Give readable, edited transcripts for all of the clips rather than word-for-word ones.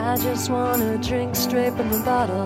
I just wanna drink straight from the bottle.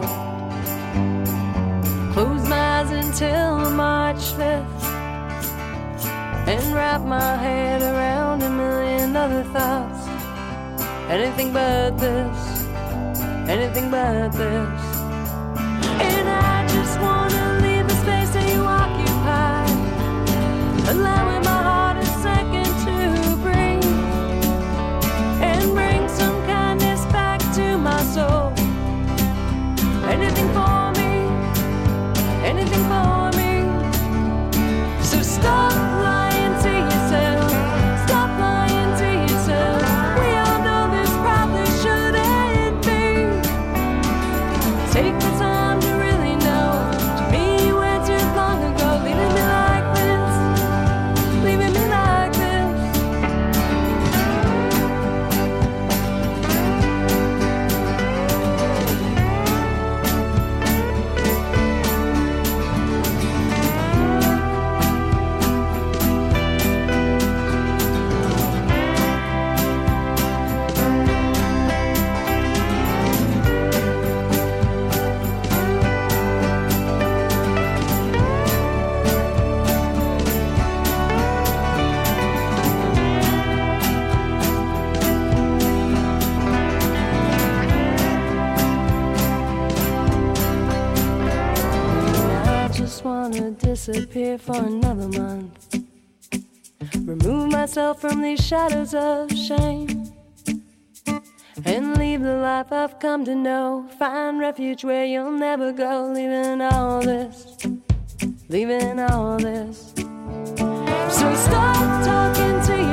Close my eyes until March 5th and wrap my head around a million other thoughts. Anything but this, anything but this. And I just wanna leave the space that you occupy, allowing my heart a second to breathe and bring some kindness back to my soul. Anything for me, anything for me. So stop lying to yourself, stop lying to yourself. We all know this probably shouldn't be. Take the time to really know. To me you went too long ago, leaving me like this, leaving me like this. I just wanna disappear for another month, remove myself from these shadows of shame, and leave the life I've come to know. Find refuge where you'll never go, leaving all this, leaving all this. So stop talking to